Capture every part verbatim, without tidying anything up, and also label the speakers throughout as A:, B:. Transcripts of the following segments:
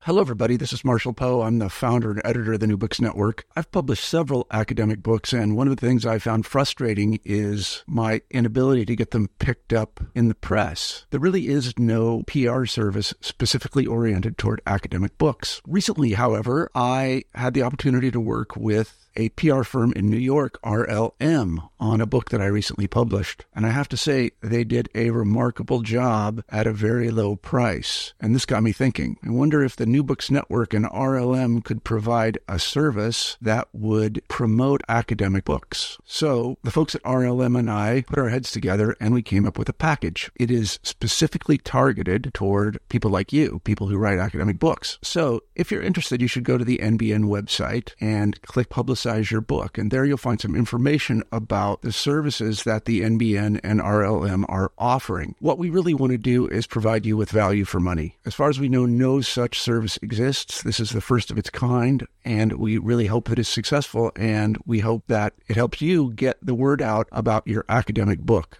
A: Hello, everybody. This is Marshall Poe. I'm the founder and editor of the New Books Network. I've published several academic books, and one of the things I found frustrating is my inability to get them picked up in the press. There really is no P R service specifically oriented toward academic books. Recently, however, I had the opportunity to work with a P R firm in New York, R L M, on a book that I recently published. And I have to say, they did a remarkable job at a very low price. And this got me thinking, I wonder if the New Books Network and R L M could provide a service that would promote academic books. So the folks at R L M and I put our heads together and we came up with a package. It is specifically targeted toward people like you, people who write academic books. So if you're interested, you should go to the N B N website and click Publicize your book. And there you'll find some information about the services that the N B N and R L M are offering. What we really want to do is provide you with value for money. As far as we know, no such service exists. This is the first of its kind, and we really hope that it's successful, and we hope that it helps you get the word out about your academic book.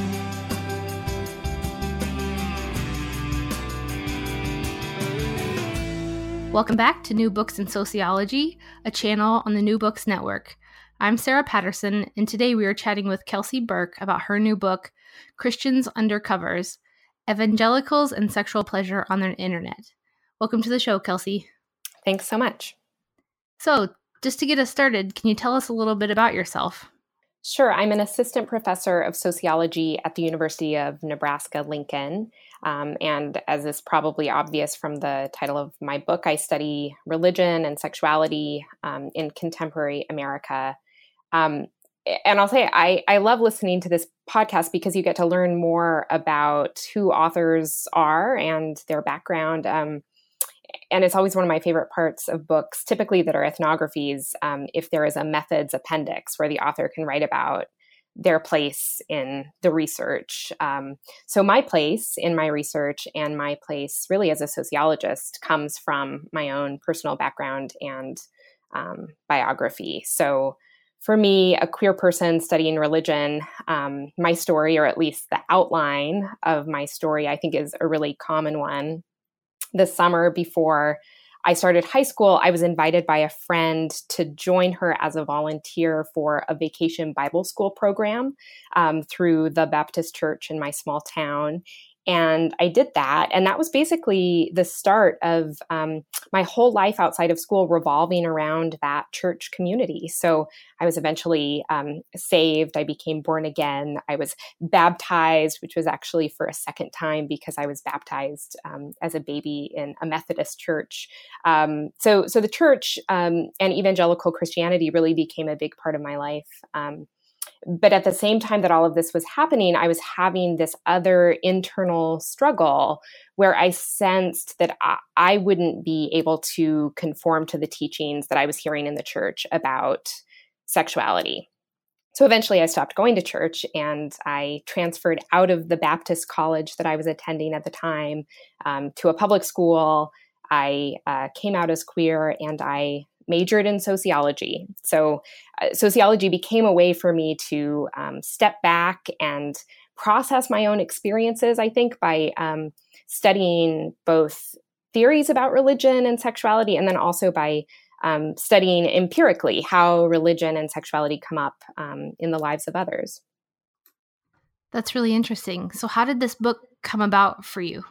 B: Welcome back to New Books in Sociology, a channel on the New Books Network. I'm Sarah Patterson, and today we are chatting with Kelsey Burke about her new book, Christians Under Covers: Evangelicals and Sexual Pleasure on the Internet. Welcome to the show, Kelsey.
C: Thanks so much.
B: So, just to get us started, can you tell us a little bit about yourself?
C: Sure. I'm an assistant professor of sociology at the University of Nebraska-Lincoln. Um, and as is probably obvious from the title of my book, I study religion and sexuality um, in contemporary America. Um, and I'll say I, I love listening to this podcast because you get to learn more about who authors are and their background. Um, and it's always one of my favorite parts of books, typically that are ethnographies, um, if there is a methods appendix where the author can write about their place in the research. Um, so my place in my research and my place really as a sociologist comes from my own personal background and um, biography. So for me, a queer person studying religion, um, my story, or at least the outline of my story, I think is a really common one. The summer before I started high school, I was invited by a friend to join her as a volunteer for a vacation Bible school program um, through the Baptist church in my small town. And I did that. And that was basically the start of um, my whole life outside of school revolving around that church community. So I was eventually um, saved. I became born again. I was baptized, which was actually for a second time because I was baptized um, as a baby in a Methodist church. Um, so, so the church um, and evangelical Christianity really became a big part of my life. Um, But at the same time that all of this was happening, I was having this other internal struggle where I sensed that I, I wouldn't be able to conform to the teachings that I was hearing in the church about sexuality. So eventually I stopped going to church and I transferred out of the Baptist college that I was attending at the time um, to a public school. I uh, came out as queer and I majored in sociology. So uh, sociology became a way for me to um, step back and process my own experiences, I think, by um, studying both theories about religion and sexuality, and then also by um, studying empirically how religion and sexuality come up um, in the lives of others.
B: That's really interesting. So how did this book come about for you?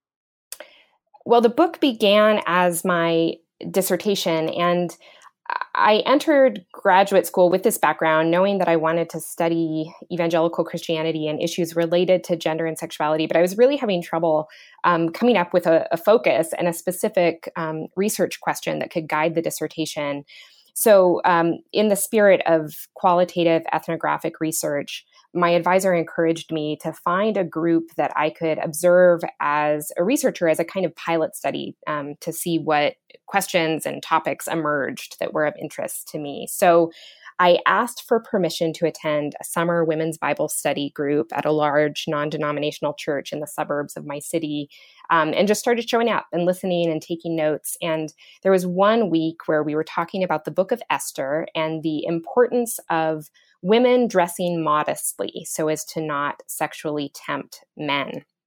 C: Well, the book began as my dissertation, and I entered graduate school with this background, knowing that I wanted to study evangelical Christianity and issues related to gender and sexuality, but I was really having trouble um, coming up with a, a focus and a specific um, research question that could guide the dissertation. So um, in the spirit of qualitative ethnographic research, my advisor encouraged me to find a group that I could observe as a researcher, as a kind of pilot study, um, to see what questions and topics emerged that were of interest to me. So I asked for permission to attend a summer women's Bible study group at a large non-denominational church in the suburbs of my city, um, and just started showing up and listening and taking notes. And there was one week where we were talking about the book of Esther and the importance of women dressing modestly so as to not sexually tempt men.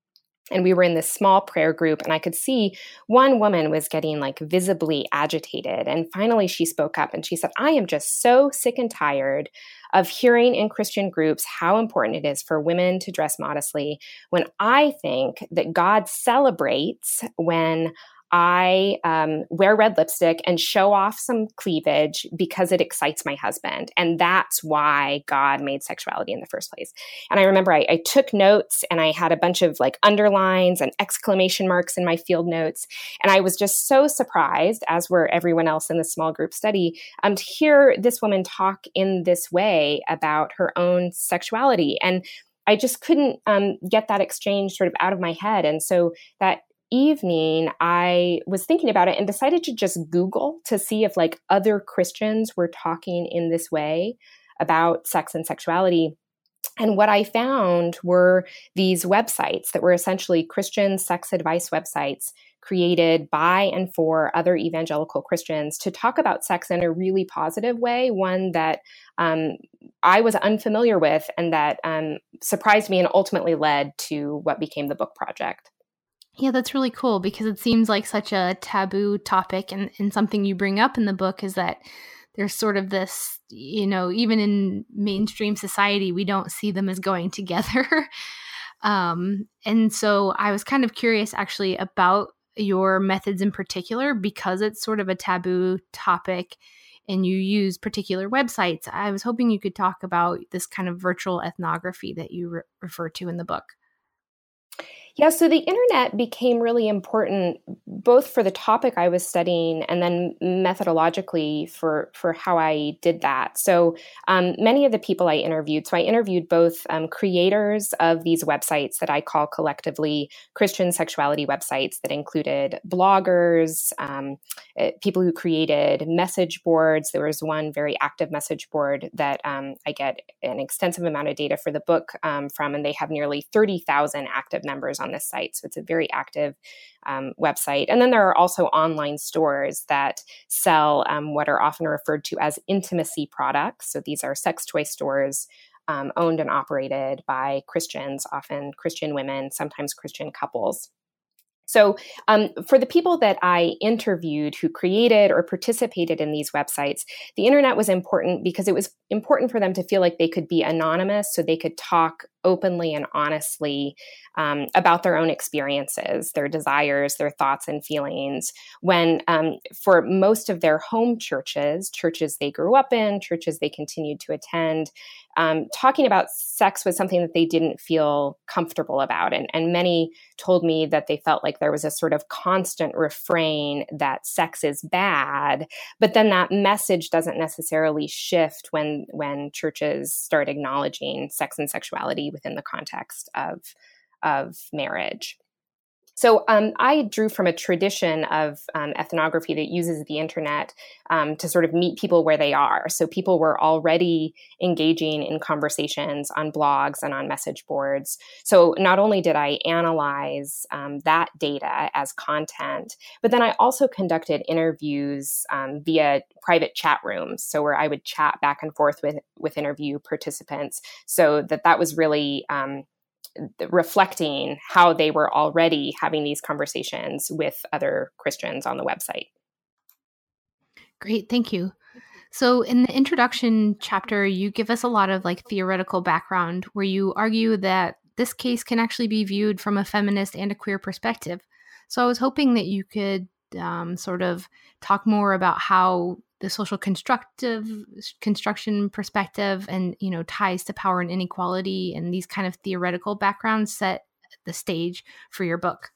C: And we were in this small prayer group, and I could see one woman was getting like visibly agitated. And finally she spoke up and she said, I am just so sick and tired of hearing in Christian groups how important it is for women to dress modestly, when I think that God celebrates when I um, wear red lipstick and show off some cleavage because it excites my husband. And that's why God made sexuality in the first place. And I remember I, I took notes, and I had a bunch of like underlines and exclamation marks in my field notes. And I was just so surprised, as were everyone else in the small group study, um, to hear this woman talk in this way about her own sexuality. And I just couldn't um, get that exchange sort of out of my head. And so that evening, I was thinking about it and decided to just Google to see if like other Christians were talking in this way about sex and sexuality. And what I found were these websites that were essentially Christian sex advice websites created by and for other evangelical Christians to talk about sex in a really positive way, one that um, I was unfamiliar with and that um, surprised me and ultimately led to what became the book project.
B: Yeah, that's really cool, because it seems like such a taboo topic, and, and something you bring up in the book is that there's sort of this, you know, even in mainstream society, we don't see them as going together. um, and so I was kind of curious actually about your methods in particular, because it's sort of a taboo topic and you use particular websites. I was hoping you could talk about this kind of virtual ethnography that you re- refer to in the book.
C: Yeah, so the internet became really important both for the topic I was studying and then methodologically for, for how I did that. So um, many of the people I interviewed, so I interviewed both um, creators of these websites that I call collectively Christian sexuality websites, that included bloggers, um, people who created message boards. There was one very active message board that um, I get an extensive amount of data for the book um, from, and they have nearly thirty thousand active members on this site. So it's a very active um, website. And then there are also online stores that sell um, what are often referred to as intimacy products. So these are sex toy stores um, owned and operated by Christians, often Christian women, sometimes Christian couples. So um, for the people that I interviewed who created or participated in these websites, the internet was important because it was important for them to feel like they could be anonymous, so they could talk openly and honestly um, about their own experiences, their desires, their thoughts and feelings. When um, for most of their home churches, churches they grew up in, churches they continued to attend, um, talking about sex was something that they didn't feel comfortable about. And, and many told me that they felt like there was a sort of constant refrain that sex is bad, but then that message doesn't necessarily shift when, when churches start acknowledging sex and sexuality within the context of, of marriage. So um, I drew from a tradition of um, ethnography that uses the internet um, to sort of meet people where they are. So people were already engaging in conversations on blogs and on message boards. So not only did I analyze um, that data as content, but then I also conducted interviews um, via private chat rooms. So where I would chat back and forth with, with interview participants. So that that was really um, reflecting how they were already having these conversations with other Christians on the website.
B: Great, thank you. So in the introduction chapter, you give us a lot of like theoretical background where you argue that this case can actually be viewed from a feminist and a queer perspective. So I was hoping that you could um, sort of talk more about how the social constructive construction perspective and, you know, ties to power and inequality and these kind of theoretical backgrounds set the stage for your book.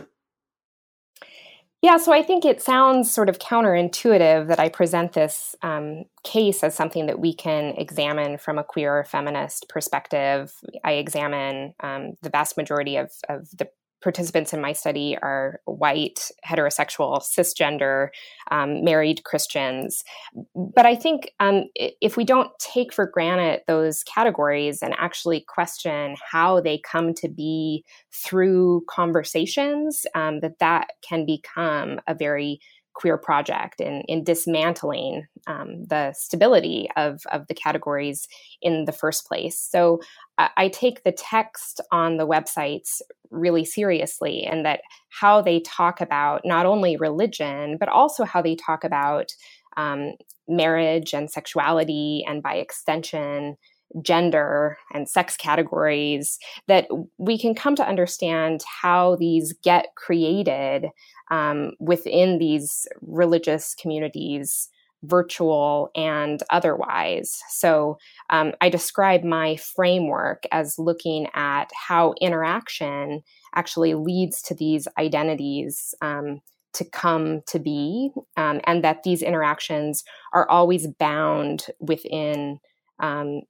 C: Yeah, so I think it sounds sort of counterintuitive that I present this um, case as something that we can examine from a queer or feminist perspective. I examine um, the vast majority of, of the participants in my study are white, heterosexual, cisgender, um, married Christians. But I think um, if we don't take for granted those categories and actually question how they come to be through conversations, um, that that can become a very queer project in, in dismantling um, the stability of, of the categories in the first place. So I, I take the text on the websites really seriously, and that how they talk about not only religion, but also how they talk about um, marriage and sexuality, and by extension, gender and sex categories, that we can come to understand how these get created um, within these religious communities, virtual and otherwise. So um, I describe my framework as looking at how interaction actually leads to these identities um, to come to be, um, and that these interactions are always bound within um,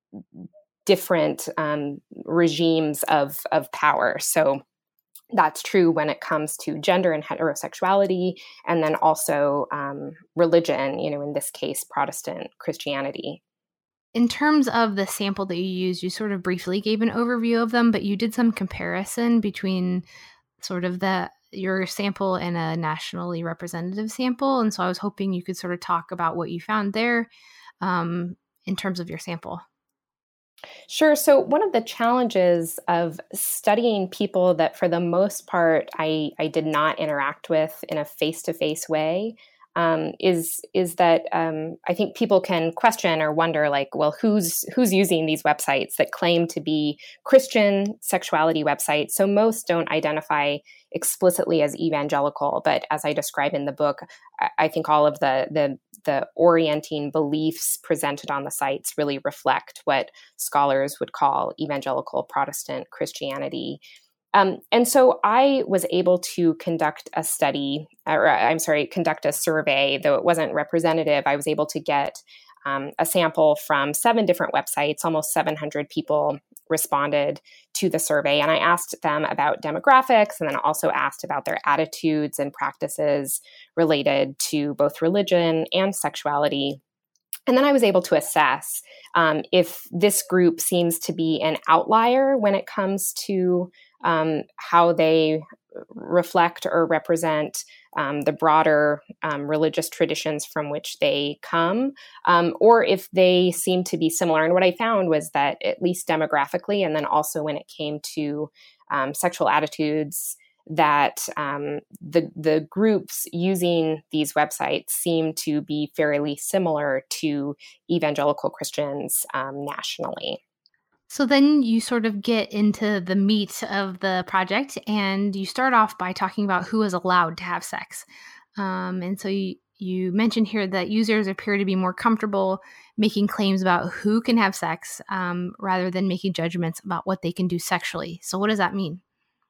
C: different um, regimes of, of power. So that's true when it comes to gender and heterosexuality, and then also um, religion, you know, in this case, Protestant Christianity.
B: In terms of the sample that you used, you sort of briefly gave an overview of them, but you did some comparison between sort of the your sample and a nationally representative sample. And so I was hoping you could sort of talk about what you found there um, in terms of your sample.
C: Sure. So one of the challenges of studying people that for the most part I, I did not interact with in a face-to-face way um, is is that um, I think people can question or wonder, like, well, who's who's using these websites that claim to be Christian sexuality websites? So most don't identify explicitly as evangelical, but as I describe in the book, I, I think all of the the the orienting beliefs presented on the sites really reflect what scholars would call evangelical Protestant Christianity. Um, and so I was able to conduct a study, or I'm sorry, conduct a survey, though it wasn't representative. I was able to get um, a sample from seven different websites. Almost seven hundred people responded to the survey. And I asked them about demographics, and then also asked about their attitudes and practices related to both religion and sexuality. And then I was able to assess um, if this group seems to be an outlier when it comes to um, how they reflect or represent um, the broader um, religious traditions from which they come, um, or if they seem to be similar. And what I found was that, at least demographically, and then also when it came to um, sexual attitudes, that um, the the groups using these websites seem to be fairly similar to evangelical Christians um, nationally.
B: So then you sort of get into the meat of the project, and you start off by talking about who is allowed to have sex. Um, and so you, you mentioned here that users appear to be more comfortable making claims about who can have sex um, rather than making judgments about what they can do sexually. So what does that mean?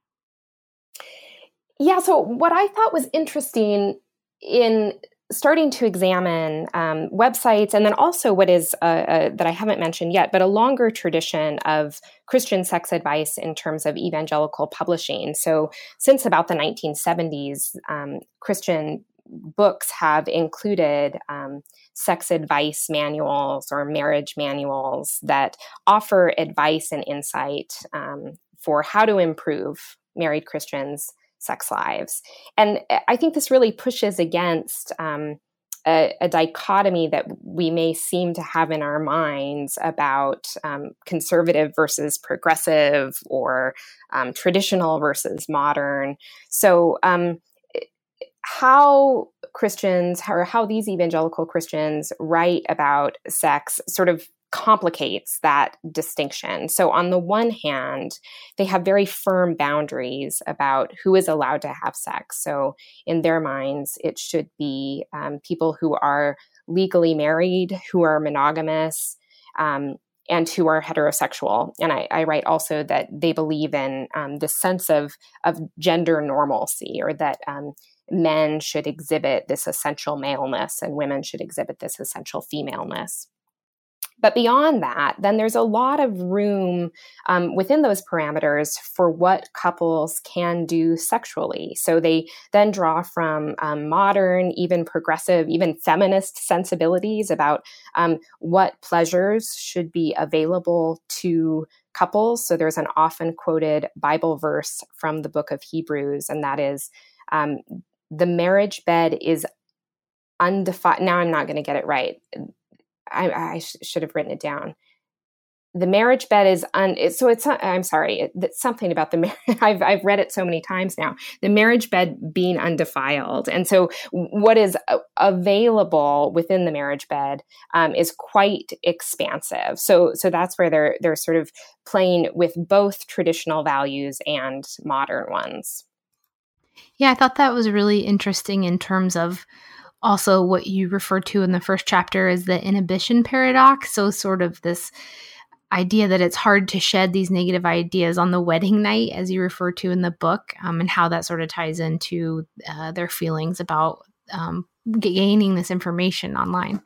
C: Yeah, so what I thought was interesting in starting to examine um, websites, and then also what is, uh, uh, that I haven't mentioned yet, but a longer tradition of Christian sex advice in terms of evangelical publishing. So since about the nineteen seventies, um, Christian books have included um, sex advice manuals or marriage manuals that offer advice and insight um, for how to improve married Christians' sex lives. And I think this really pushes against um, a, a dichotomy that we may seem to have in our minds about um, conservative versus progressive, or um, traditional versus modern. So um, how Christians, or how these evangelical Christians write about sex sort of complicates that distinction. So on the one hand, they have very firm boundaries about who is allowed to have sex. So in their minds, it should be um, people who are legally married, who are monogamous, um, and who are heterosexual. And I, I write also that they believe in um, this sense of, of gender normalcy, or that um, men should exhibit this essential maleness and women should exhibit this essential femaleness. But beyond that, then there's a lot of room um, within those parameters for what couples can do sexually. So they then draw from um, modern, even progressive, even feminist sensibilities about um, what pleasures should be available to couples. So there's an often quoted Bible verse from the book of Hebrews, and that is, um, the marriage bed is undefiled. Now I'm not going to get it right. I, I sh- should have written it down. the marriage bed is un, so it's I'm sorry, it's something about the mar- I've I've read it so many times now. The marriage bed being undefiled, and so what is available within the marriage bed um, is quite expansive. So so that's where they're they're sort of playing with both traditional values and modern ones.
B: Yeah, I thought that was really interesting in terms of also what you referred to in the first chapter as the inhibition paradox. So sort of this idea that it's hard to shed these negative ideas on the wedding night, as you refer to in the book, um, and how that sort of ties into uh, their feelings about um, gaining this information online.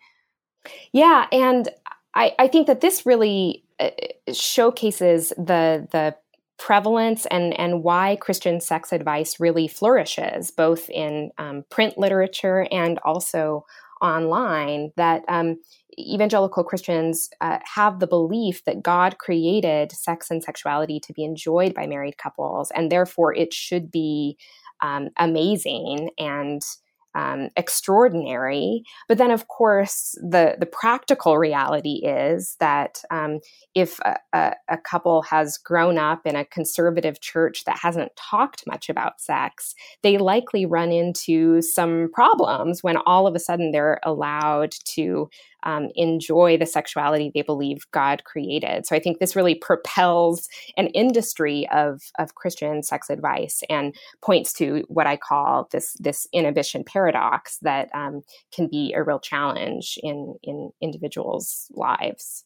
C: Yeah, and I, I think that this really uh, showcases the the prevalence and and why Christian sex advice really flourishes, both in um, print literature and also online, that um, evangelical Christians uh, have the belief that God created sex and sexuality to be enjoyed by married couples, and therefore it should be um, amazing and um, extraordinary. But then, of course, the the practical reality is that um, if a, a, a couple has grown up in a conservative church that hasn't talked much about sex, they likely run into some problems when all of a sudden they're allowed to um, enjoy the sexuality they believe God created. So I think this really propels an industry of, of Christian sex advice and points to what I call this, this inhibition paradox that um, can be a real challenge in, in individuals' lives.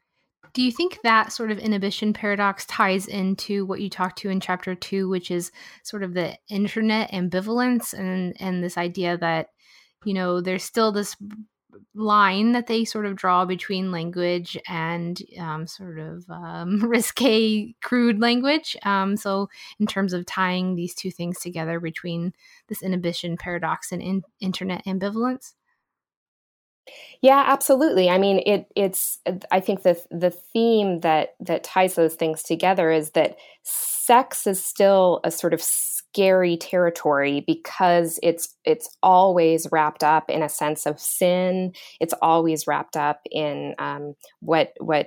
B: Do you think that sort of inhibition paradox ties into what you talked to in chapter two, which is sort of the internet ambivalence and, and this idea that, you know, there's still this line that they sort of draw between language and um, sort of um, risque, crude language. Um, so in terms of tying these two things together between this inhibition paradox and in- internet ambivalence?
C: Yeah, absolutely. I mean, it, it's, I think the, the theme that, that ties those things together is that sex is still a sort of scary territory because it's, it's always wrapped up in a sense of sin. It's always wrapped up in um, what, what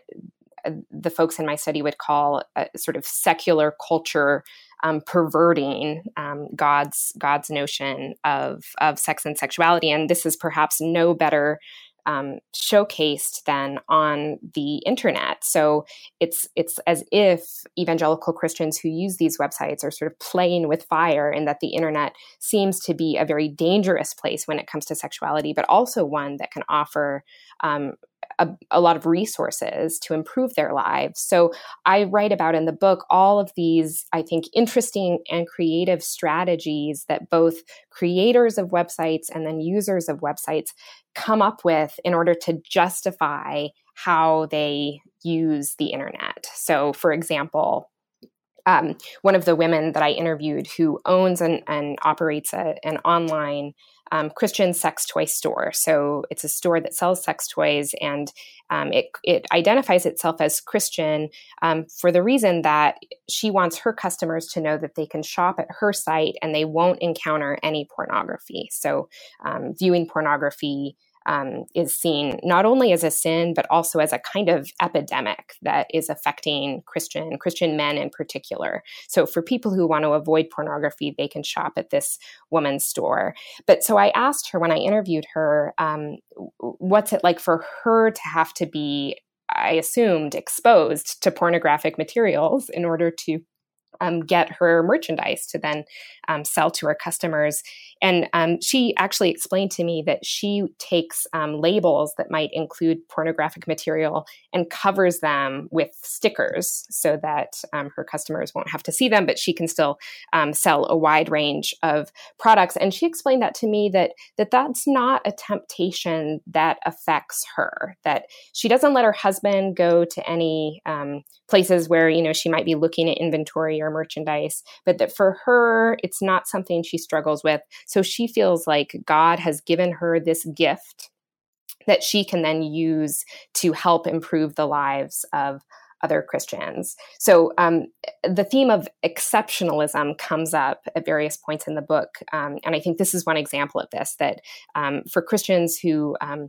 C: the folks in my study would call a sort of secular culture Um, perverting um, God's God's notion of of sex and sexuality, and this is perhaps no better um, showcased than on the internet. So it's it's as if evangelical Christians who use these websites are sort of playing with fire, and that the internet seems to be a very dangerous place when it comes to sexuality, but also one that can offer um, A, a lot of resources to improve their lives. So I write about in the book all of these, I think, interesting and creative strategies that both creators of websites and then users of websites come up with in order to justify how they use the internet. So, for example, um, one of the women that I interviewed who owns and, and operates a, an online Um, Christian sex toy store. So it's a store that sells sex toys, and um, it, it identifies itself as Christian um, for the reason that she wants her customers to know that they can shop at her site and they won't encounter any pornography. So um, viewing pornography Um, is seen not only as a sin, but also as a kind of epidemic that is affecting Christian, Christian men in particular. So for people who want to avoid pornography, they can shop at this woman's store. But so I asked her when I interviewed her, um, what's it like for her to have to be, I assumed, exposed to pornographic materials in order to Um, get her merchandise to then um, sell to her customers. And um, she actually explained to me that she takes um, labels that might include pornographic material and covers them with stickers so that um, her customers won't have to see them, but she can still um, sell a wide range of products. And she explained that to me, that, that that's not a temptation that affects her, that she doesn't let her husband go to any um, places where, you know, she might be looking at inventory or merchandise, but that for her, it's not something she struggles with. So she feels like God has given her this gift that she can then use to help improve the lives of other Christians. So um, the theme of exceptionalism comes up at various points in the book. Um, and I think this is one example of this, that um, for Christians who um,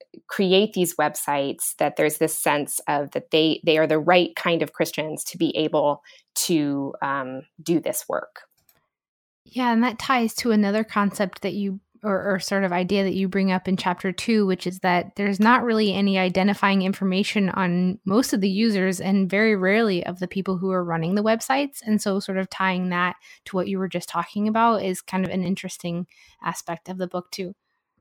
C: create these websites, that there's this sense of that they they are the right kind of Christians to be able to um, do this work.
B: Yeah, and that ties to another concept that you, or, or sort of idea that you bring up in chapter two, which is that there's not really any identifying information on most of the users and very rarely of the people who are running the websites. And so sort of tying that to what you were just talking about is kind of an interesting aspect of the book too.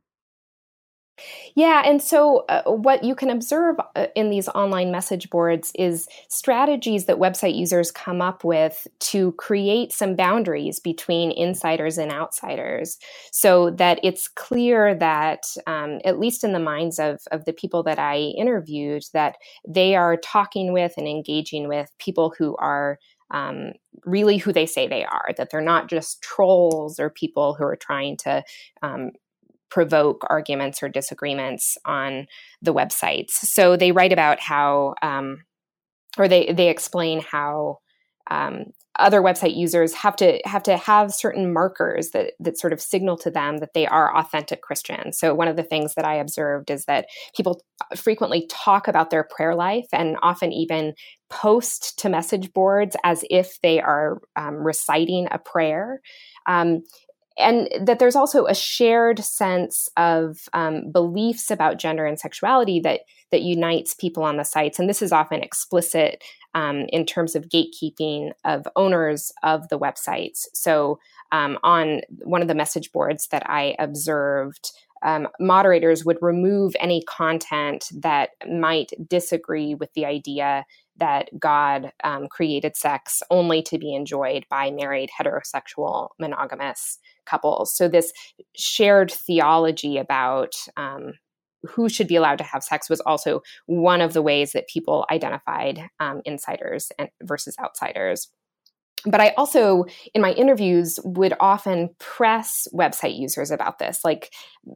C: Yeah, and so uh, what you can observe uh, in these online message boards is strategies that website users come up with to create some boundaries between insiders and outsiders, so that it's clear that, um, at least in the minds of, of the people that I interviewed, that they are talking with and engaging with people who are um, really who they say they are, that they're not just trolls or people who are trying to um, provoke arguments or disagreements on the websites. So they write about how, um, or they they explain how um, other website users have to have to have certain markers that that sort of signal to them that they are authentic Christians. So one of the things that I observed is that people frequently talk about their prayer life and often even post to message boards as if they are um, reciting a prayer. Um, And that there's also a shared sense of um, beliefs about gender and sexuality that that unites people on the sites. And this is often explicit um, in terms of gatekeeping of owners of the websites. So um, on one of the message boards that I observed, um, moderators would remove any content that might disagree with the idea that God um, created sex only to be enjoyed by married heterosexual monogamous couples. So this shared theology about um, who should be allowed to have sex was also one of the ways that people identified um, insiders and versus outsiders. But I also, in my interviews, would often press website users about this, like,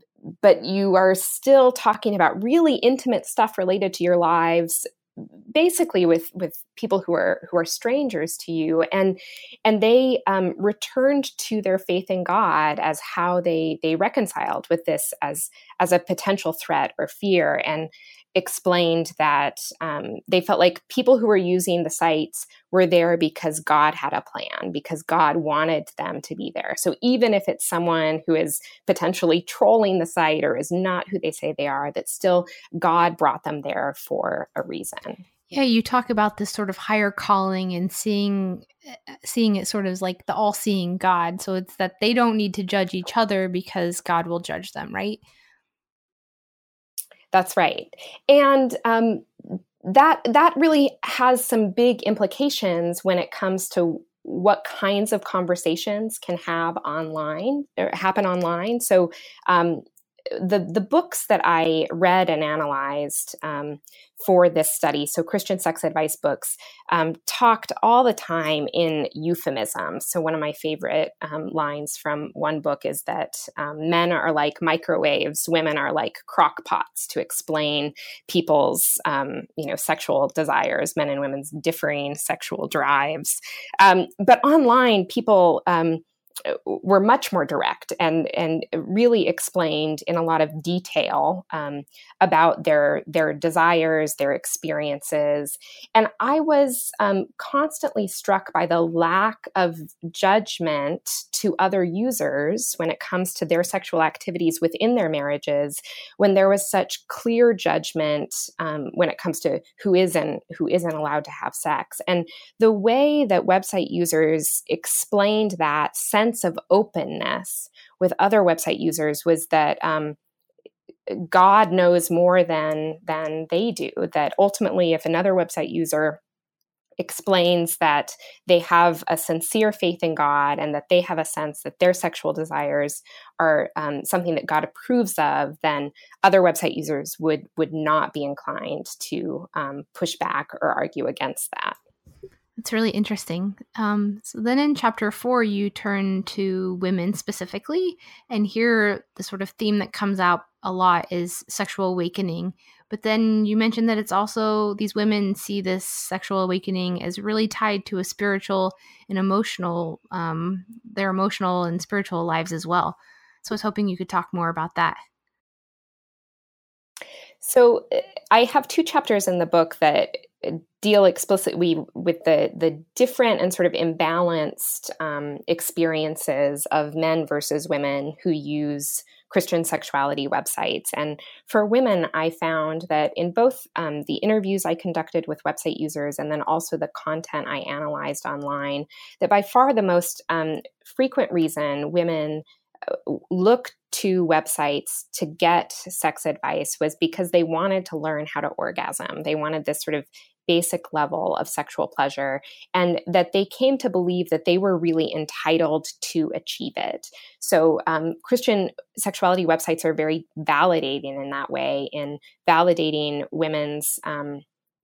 C: but you are still talking about really intimate stuff related to your lives, basically with with people who are who are strangers to you, and and they um, returned to their faith in God as how they they reconciled with this as as a potential threat or fear, and explained that um, they felt like people who were using the sites were there because God had a plan, because God wanted them to be there. So even if it's someone who is potentially trolling the site or is not who they say they are, that still God brought them there for a reason.
B: Yeah, you talk about this sort of higher calling and seeing seeing it sort of like the all-seeing God. So it's that they don't need to judge each other because God will judge them, right?
C: That's right. And um, that that really has some big implications when it comes to what kinds of conversations can have online or happen online. So um, the the books that I read and analyzed um, for this study, so Christian sex advice books, um, talked all the time in euphemisms. So one of my favorite um, lines from one book is that um, men are like microwaves, women are like crock pots, to explain people's um, you know sexual desires, men and women's differing sexual drives. Um, but online, people um, were much more direct and and really explained in a lot of detail um, about their their desires, their experiences. And I was um, constantly struck by the lack of judgment to other users when it comes to their sexual activities within their marriages, when there was such clear judgment um, when it comes to who is and who isn't allowed to have sex. And the way that website users explained that sense of openness with other website users was that um, God knows more than than they do. That ultimately, if another website user explains that they have a sincere faith in God and that they have a sense that their sexual desires are um, something that God approves of, then other website users would would not be inclined to um, push back or argue against that.
B: That's really interesting. Um, so then in chapter four, you turn to women specifically, and here the sort of theme that comes out a lot is sexual awakening. But then you mentioned that it's also, these women see this sexual awakening as really tied to a spiritual and emotional, um, their emotional and spiritual lives as well. So I was hoping you could talk more about that.
C: So I have two chapters in the book that deal explicitly with the the different and sort of imbalanced um, experiences of men versus women who use Christian sexuality websites. And for women, I found that in both um, the interviews I conducted with website users and then also the content I analyzed online, that by far the most um, frequent reason women look to websites to get sex advice was because they wanted to learn how to orgasm. They wanted this sort of basic level of sexual pleasure, and that they came to believe that they were really entitled to achieve it. So um, Christian sexuality websites are very validating in that way, in validating women's um,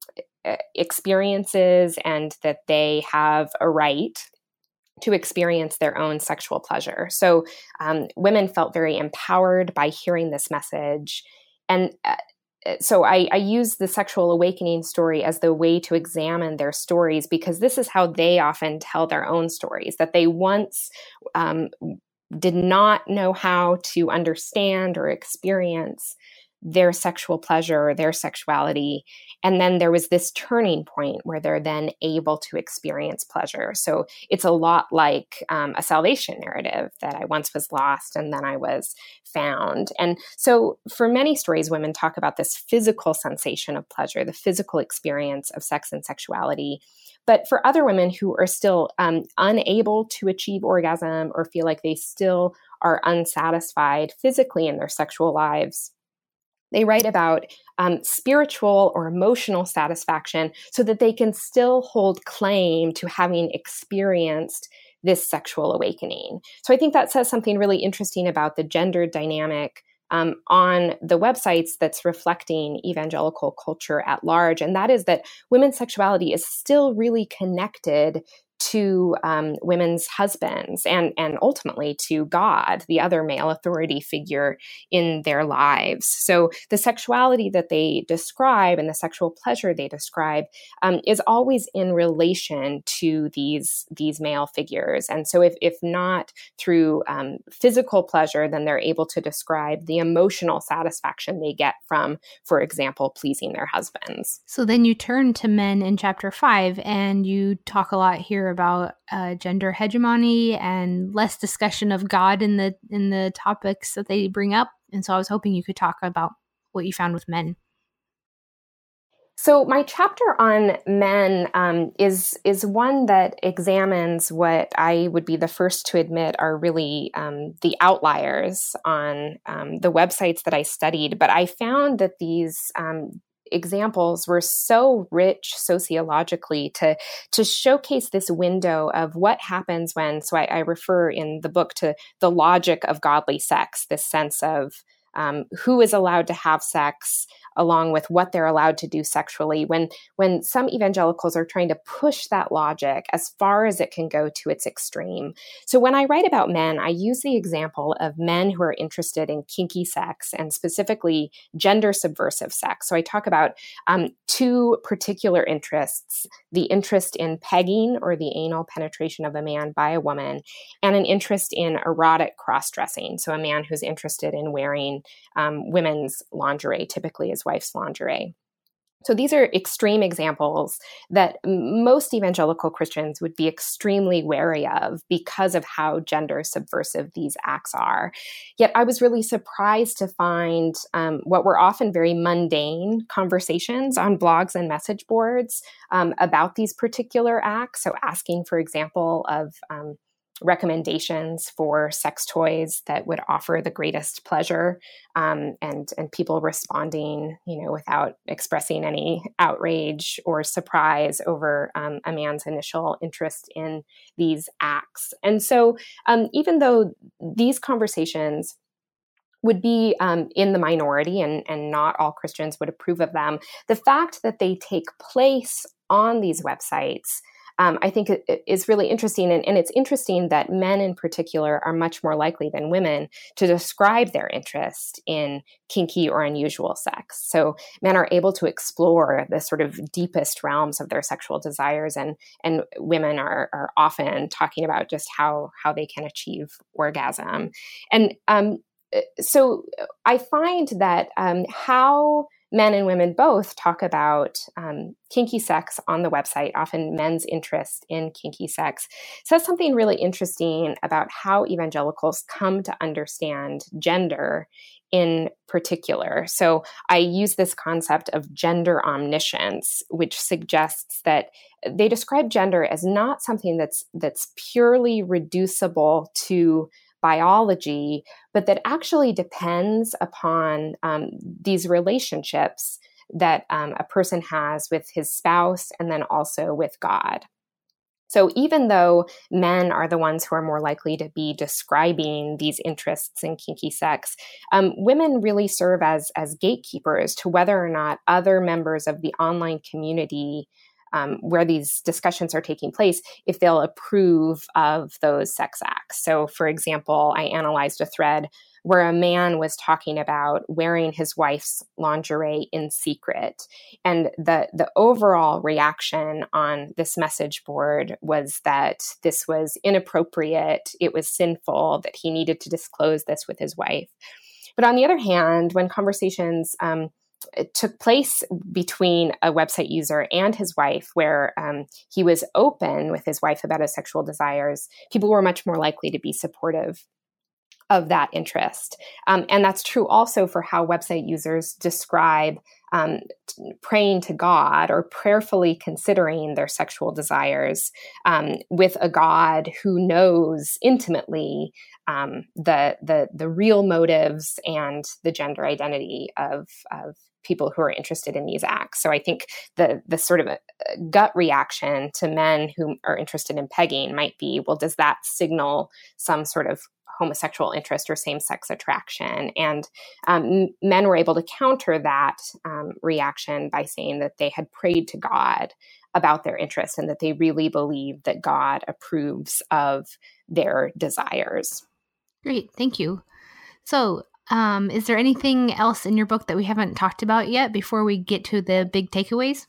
C: experiences and that they have a right to experience their own sexual pleasure. So um, women felt very empowered by hearing this message. And uh, so I, I use the sexual awakening story as the way to examine their stories, because this is how they often tell their own stories, that they once um, did not know how to understand or experience their sexual pleasure or their sexuality. And then there was this turning point where they're then able to experience pleasure. So it's a lot like um, a salvation narrative, that I once was lost and then I was found. And so for many stories, women talk about this physical sensation of pleasure, the physical experience of sex and sexuality. But for other women who are still um, unable to achieve orgasm or feel like they still are unsatisfied physically in their sexual lives, they write about um, spiritual or emotional satisfaction so that they can still hold claim to having experienced this sexual awakening. So I think that says something really interesting about the gender dynamic um, on the websites that's reflecting evangelical culture at large. And that is that women's sexuality is still really connected to um, women's husbands and, and ultimately to God, the other male authority figure in their lives. So the sexuality that they describe and the sexual pleasure they describe um, is always in relation to these, these male figures. And so if, if not through um, physical pleasure, then they're able to describe the emotional satisfaction they get from, for example, pleasing their husbands.
B: So then you turn to men in chapter five, and you talk a lot here about uh, gender hegemony and less discussion of God in the in the topics that they bring up. And so I was hoping you could talk about what you found with men.
C: So my chapter on men um, is is one that examines what I would be the first to admit are really um, the outliers on um, the websites that I studied. But I found that these um, examples were so rich sociologically to to showcase this window of what happens when, so I, I refer in the book to the logic of godly sex, this sense of um, who is allowed to have sex along with what they're allowed to do sexually, when when some evangelicals are trying to push that logic as far as it can go to its extreme. So when I write about men, I use the example of men who are interested in kinky sex and specifically gender subversive sex. So I talk about um, two particular interests: the interest in pegging, or the anal penetration of a man by a woman, and an interest in erotic cross-dressing. So a man who's interested in wearing um, women's lingerie, typically his wife's lingerie. So these are extreme examples that most evangelical Christians would be extremely wary of because of how gender subversive these acts are. Yet I was really surprised to find um, what were often very mundane conversations on blogs and message boards um, about these particular acts. So asking, for example, of um, recommendations for sex toys that would offer the greatest pleasure, um, and and people responding, you know, without expressing any outrage or surprise over um, a man's initial interest in these acts. And so, um, even though these conversations would be um, in the minority, and and not all Christians would approve of them, the fact that they take place on these websites, Um, I think it, it is really interesting. And, and it's interesting that men in particular are much more likely than women to describe their interest in kinky or unusual sex. So men are able to explore the sort of deepest realms of their sexual desires, and, and women are, are often talking about just how, how they can achieve orgasm. And um, so I find that um, how men and women both talk about um, kinky sex on the website, often men's interest in kinky sex, says something really interesting about how evangelicals come to understand gender in particular. So I use this concept of gender omniscience, which suggests that they describe gender as not something that's that's purely reducible to biology, but that actually depends upon um, these relationships that um, a person has with his spouse and then also with God. So even though men are the ones who are more likely to be describing these interests in kinky sex, um, women really serve as, as gatekeepers to whether or not other members of the online community Um, where these discussions are taking place, if they'll approve of those sex acts. So, for example, I analyzed a thread where a man was talking about wearing his wife's lingerie in secret. And the, the overall reaction on this message board was that this was inappropriate, it was sinful, that he needed to disclose this with his wife. But on the other hand, when conversations um, it took place between a website user and his wife, where um, he was open with his wife about his sexual desires, people were much more likely to be supportive of that interest. Um, and that's true also for how website users describe um, t- praying to God or prayerfully considering their sexual desires um, with a God who knows intimately um, the, the the real motives and the gender identity of, of people who are interested in these acts. So I think the the sort of a, a gut reaction to men who are interested in pegging might be, well, does that signal some sort of homosexual interest or same-sex attraction? And um, men were able to counter that um, reaction by saying that they had prayed to God about their interests and that they really believed that God approves of their desires.
B: Great, thank you. So, um, is there anything else in your book that we haven't talked about yet before we get to the big takeaways?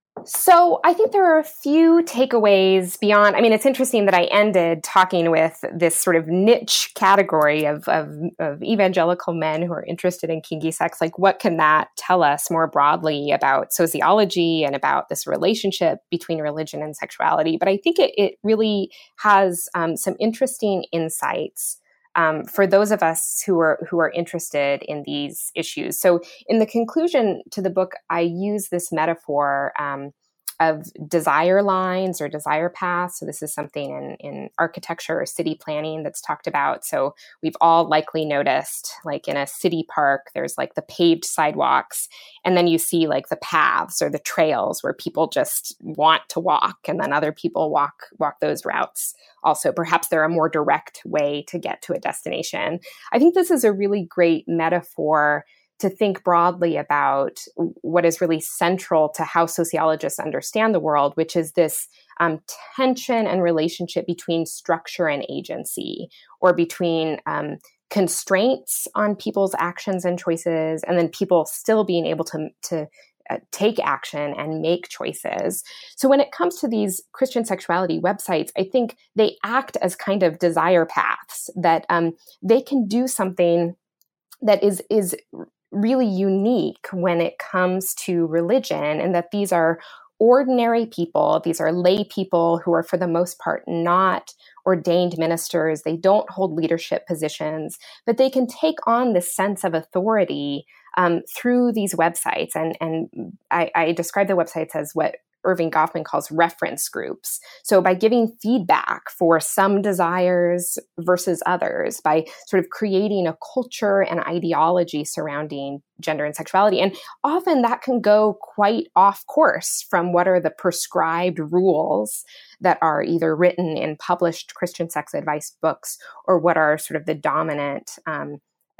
C: So I think there are a few takeaways beyond. I mean, it's interesting that I ended talking with this sort of niche category of, of, of evangelical men who are interested in kinky sex. Like, what can that tell us more broadly about sociology and about this relationship between religion and sexuality? But I think it, it really has um, some interesting insights Um, for those of us who are who are interested in these issues. So in the conclusion to the book, I use this metaphor um, of desire lines or desire paths. So this is something in, in architecture or city planning that's talked about. So we've all likely noticed, like in a city park, there's like the paved sidewalks, and then you see like the paths or the trails where people just want to walk, and then other people walk walk those routes. Also, perhaps they're a more direct way to get to a destination. I think this is a really great metaphor to think broadly about what is really central to how sociologists understand the world, which is this um, tension and relationship between structure and agency, or between um, constraints on people's actions and choices, and then people still being able to, to uh, take action and make choices. So when it comes to these Christian sexuality websites, I think they act as kind of desire paths, that um, they can do something that is is really unique when it comes to religion, and that these are ordinary people. These are lay people who are, for the most part, not ordained ministers. They don't hold leadership positions, but they can take on this sense of authority um, through these websites. And, and I, I describe the websites as what Irving Goffman calls reference groups. So by giving feedback for some desires versus others, by sort of creating a culture and ideology surrounding gender and sexuality. And often that can go quite off course from what are the prescribed rules that are either written in published Christian sex advice books, or what are sort of the dominant um,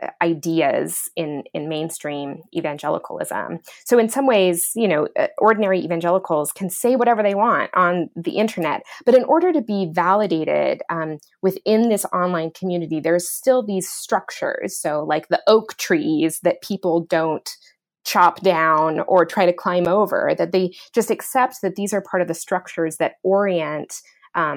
C: ideas in, in mainstream evangelicalism. So in some ways, you know, ordinary evangelicals can say whatever they want on the internet, but in order to be validated um, within this online community, there's still these structures. So like the oak trees that people don't chop down or try to climb over, that they just accept that these are part of the structures that orient um,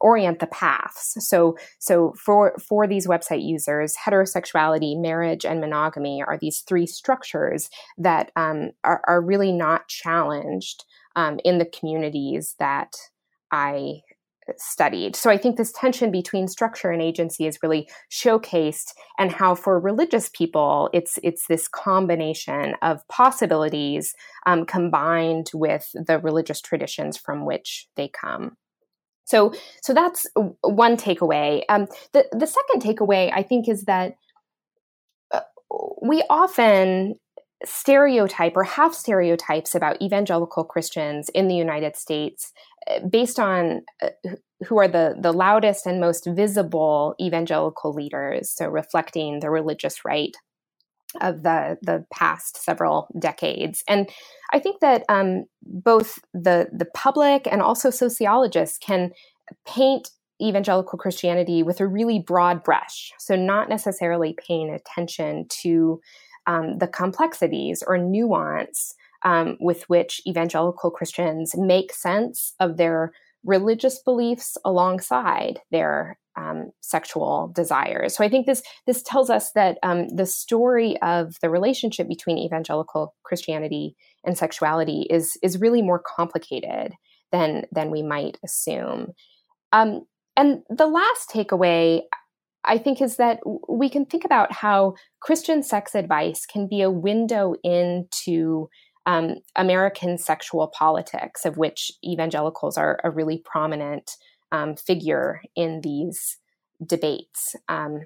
C: orient the paths. So, so for, for these website users, heterosexuality, marriage, and monogamy are these three structures that um, are, are really not challenged um, in the communities that I studied. So I think this tension between structure and agency is really showcased, and how for religious people, it's it's this combination of possibilities um, combined with the religious traditions from which they come. So, so that's one takeaway. Um, the, the second takeaway, I think, is that uh, we often stereotype or have stereotypes about evangelical Christians in the United States based on uh, who are the, the loudest and most visible evangelical leaders, so reflecting the religious right of the, the past several decades. And I think that um, both the, the public and also sociologists can paint evangelical Christianity with a really broad brush, so not necessarily paying attention to um, the complexities or nuance um, with which evangelical Christians make sense of their religious beliefs alongside their um, sexual desires. So I think this this tells us that um, the story of the relationship between evangelical Christianity and sexuality is is really more complicated than than we might assume. Um, and the last takeaway, I think, is that we can think about how Christian sex advice can be a window into um, American sexual politics, of which evangelicals are a really prominent um, figure in these debates. Um,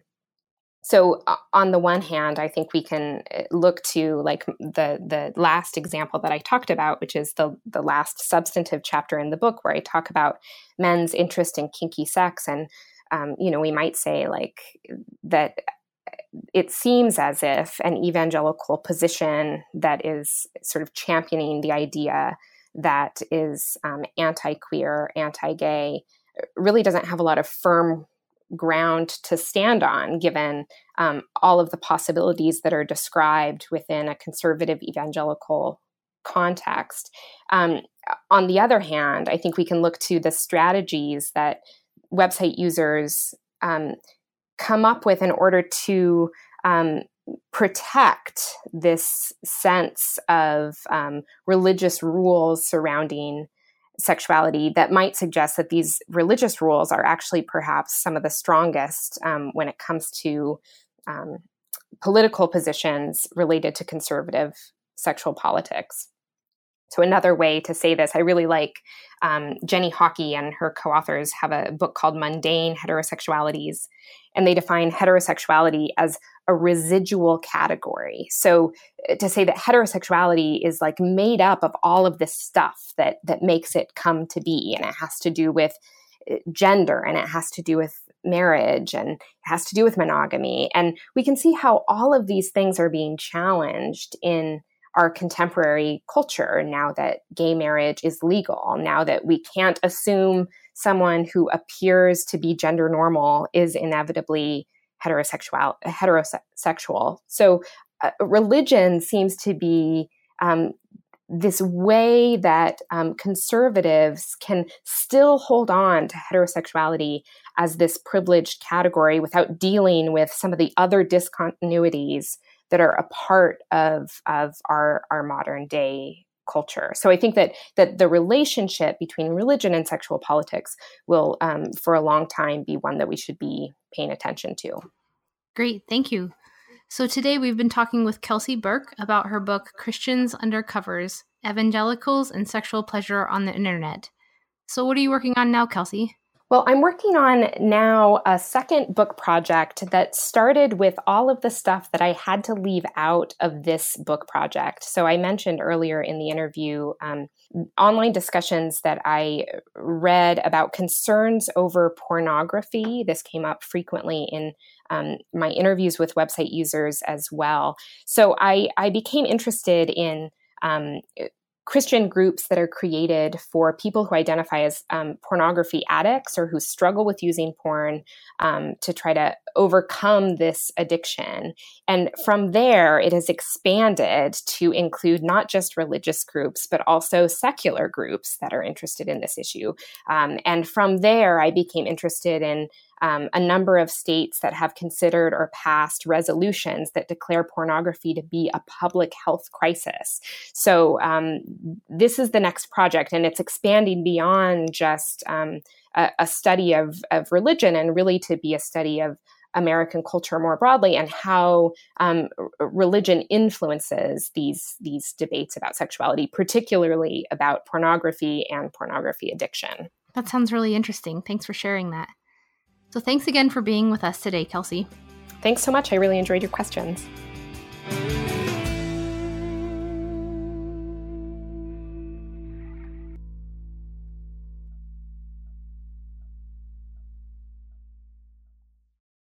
C: so uh, on the one hand, I think we can look to like the the last example that I talked about, which is the the last substantive chapter in the book, where I talk about men's interest in kinky sex. And, um, you know, we might say like that it seems as if an evangelical position that is sort of championing the idea that is um, anti-queer, anti-gay, really doesn't have a lot of firm ground to stand on, given um, all of the possibilities that are described within a conservative evangelical context. Um, on the other hand, I think we can look to the strategies that website users um, come up with in order to um, protect this sense of um, religious rules surrounding sexuality that might suggest that these religious rules are actually perhaps some of the strongest um, when it comes to um, political positions related to conservative sexual politics. So another way to say this, I really like um, Jenny Hockey and her co-authors have a book called Mundane Heterosexualities, and they define heterosexuality as a residual category. So to say that heterosexuality is like made up of all of this stuff that that makes it come to be, and it has to do with gender, and it has to do with marriage, and it has to do with monogamy. And we can see how all of these things are being challenged in our contemporary culture now that gay marriage is legal, now that we can't assume someone who appears to be gender normal is inevitably heterosexual. heterosexual. So uh, religion seems to be um, this way that um, conservatives can still hold on to heterosexuality as this privileged category without dealing with some of the other discontinuities that are a part of, of our, our modern day culture. So I think that that the relationship between religion and sexual politics will, um, for a long time, be one that we should be paying attention to.
B: Great, thank you. So today we've been talking with Kelsey Burke about her book, Christians Under Covers, Evangelicals and Sexual Pleasure on the Internet. So what are you working on now, Kelsey?
C: Well, I'm working on now a second book project that started with all of the stuff that I had to leave out of this book project. So I mentioned earlier in the interview um, online discussions that I read about concerns over pornography. This came up frequently in um, my interviews with website users as well. So I, I became interested in um, Christian groups that are created for people who identify as um, pornography addicts or who struggle with using porn um, to try to overcome this addiction. And from there, it has expanded to include not just religious groups, but also secular groups that are interested in this issue. Um, and from there, I became interested in Um, a number of states that have considered or passed resolutions that declare pornography to be a public health crisis. So um, this is the next project, and it's expanding beyond just um, a, a study of, of religion and really to be a study of American culture more broadly and how um, religion influences these, these debates about sexuality, particularly about pornography and pornography addiction.
B: That sounds really interesting. Thanks for sharing that. So thanks again for being with us today, Kelsey.
C: Thanks so much. I really enjoyed your questions.